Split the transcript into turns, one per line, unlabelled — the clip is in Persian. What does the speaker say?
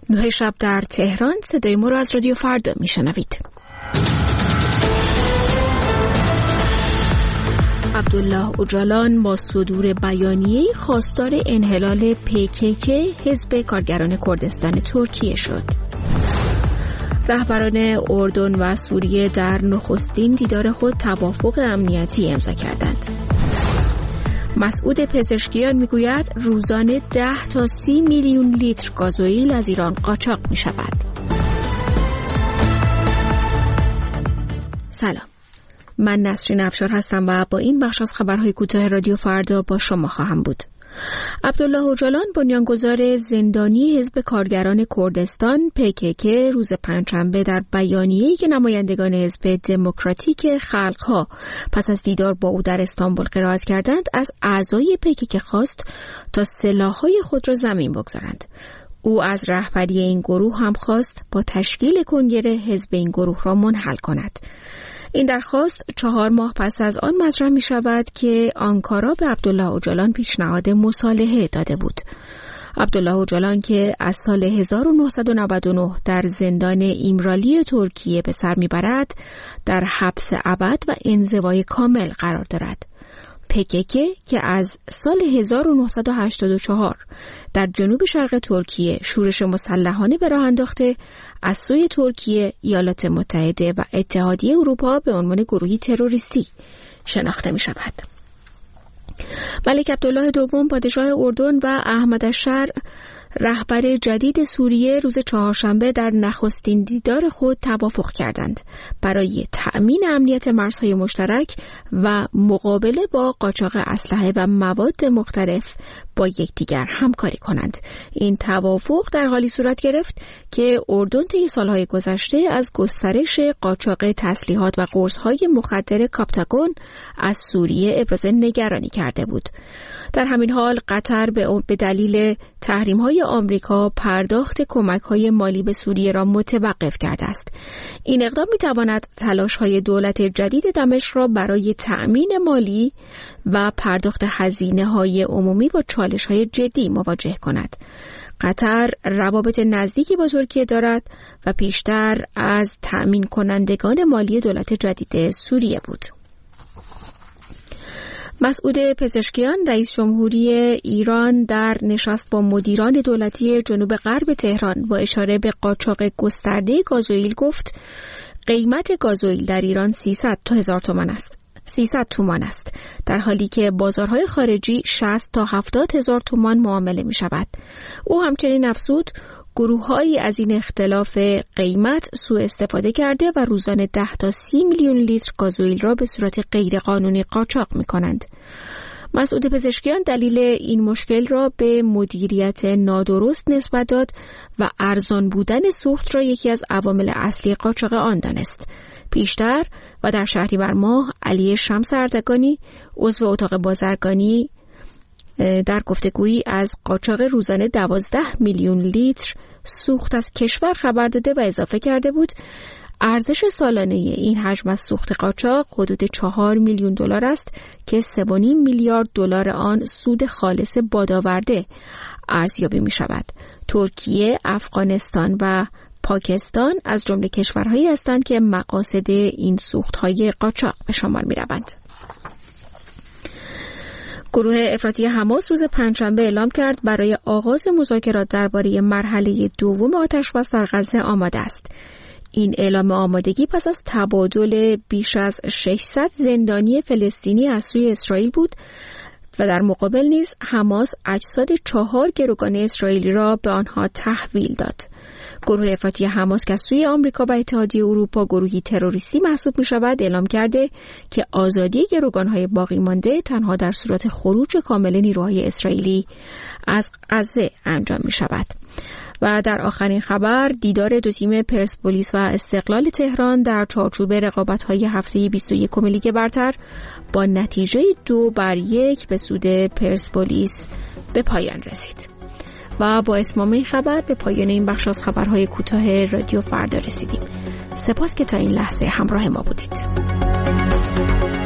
9 شب در تهران. صدای ما را از رادیو فردا میشنوید. عبدالله اوجالان با صدور بیانیه‌ای خواستار انحلال PKK حزب کارگران کردستان ترکیه شد. رهبران اردن و سوریه در نخستین دیدار خود توافق امنیتی امضا کردند. مسعود پزشکیان میگوید روزانه 10 تا 30 میلیون لیتر گازوئیل از ایران قاچاق می شود. سلام، من نسرین افشار هستم و با این بخش از خبرهای کوتاه رادیو فردا با شما خواهم بود. عبدالله اوجالان بنیانگذار زندانی حزب کارگران کردستان PKK روز پنجشنبه در بیانیه‌ای که نمایندگان حزب دموکراتیک خلق‌ها پس از دیدار با او در استانبول قرائت کردند از اعضای PKK خواست تا سلاح‌های خود را زمین بگذارند. او از رهبری این گروه هم خواست با تشکیل کنگره حزب این گروه را منحل کند. این درخواست 4 ماه پس از آن مطرح می شود که آنکارا به عبدالله اوجالان پیشنهاد مصالحه داده بود. عبدالله اوجالان که از سال 1999 در زندان ایمرالی ترکیه به سر می برد، در حبس ابد و انزوای کامل قرار دارد. PKK که از سال 1984 در جنوب شرق ترکیه شورش مسلحانه به راه انداخته، از سوی ترکیه، ایالات متحده و اتحادیه اروپا به عنوان گروهی تروریستی شناخته می شود. ملک عبدالله دوم پادشاه اردن و احمد الشرع رهبر جدید سوریه روز چهارشنبه در نخستین دیدار خود توافق کردند برای تأمین امنیت مرزهای مشترک و مقابله با قاچاق اسلحه و مواد مختلف با یکدیگر همکاری کنند. این توافق در حالی صورت گرفت که اردن طی سالهای گذشته از گسترش قاچاق تسلیحات و قرص‌های مخدر کاپتاگون از سوریه ابراز نگرانی کرده بود. در همین حال قطر به دلیل تحریم‌های آمریکا پرداخت کمک‌های مالی به سوریه را متوقف کرده است. این اقدام می‌تواند تلاش‌های دولت جدید دمشق را برای تأمین مالی و پرداخت هزینه‌های عمومی با چالش‌های جدی مواجه کند. قطر روابط نزدیکی با ترکیه دارد و پیشتر از تأمین کنندگان مالی دولت جدید سوریه بود. مسعود پزشکیان رئیس جمهوری ایران در نشست با مدیران دولتی جنوب غرب تهران با اشاره به قاچاق گسترده گازوئیل گفت قیمت گازوئیل در ایران 300 تا 1000 تومان است. 300 تومان است، در حالی که بازارهای خارجی 60 تا 70 هزار تومان معامله می شود. او همچنین افزود گروه‌هایی از این اختلاف قیمت سوء استفاده کرده و روزانه 10 تا 30 میلیون لیتر گازوئیل را به صورت غیرقانونی قاچاق می‌کنند. مسعود پزشکیان دلیل این مشکل را به مدیریت نادرست نسبت داد و ارزان بودن سوخت را یکی از عوامل اصلی قاچاق آن دانست. پیشتر و در شهریور ماه علی شمس اردگانی عضو اتاق بازرگانی در گفتگویی از قاچاق روزانه 12 میلیون لیتر سوخت از کشور خبر داده و اضافه کرده بود ارزش سالانه این حجم از سوخت قاچاق حدود 4 میلیون دلار است که 3.5 میلیارد دلار آن سود خالص بادآورده ارزیابی می شود. ترکیه، افغانستان و پاکستان از جمله کشورهایی هستند که مقاصد این سوخت‌های قاچاق به شمار می روند. گروه افراطی حماس روز پنجشنبه اعلام کرد برای آغاز مذاکرات درباره مرحله دوم آتش‌بس در غزه آماده است. این اعلام آمادگی پس از تبادل بیش از 600 زندانی فلسطینی از سوی اسرائیل بود و در مقابل نیز حماس اجساد 4 گروگان اسرائیلی را به آنها تحویل داد. گروه افراطی حماس که از سوی آمریکا و اتحادیه اروپا گروهی تروریستی محسوب می شود اعلام کرده که آزادی گروگان‌های باقی مانده تنها در صورت خروج کامل نیروهای اسرائیلی از غزه انجام می شود. و در آخرین خبر دیدار دو تیم پرسپولیس و استقلال تهران در چارچوب رقابت‌های هفته 21 لیگ برتر با نتیجه 2-1 به سود پرسپولیس به پایان رسید. و با اتمام این خبر به پایان این بخش از خبرهای کوتاه رادیو فردا رسیدیم. سپاس که تا این لحظه همراه ما بودید.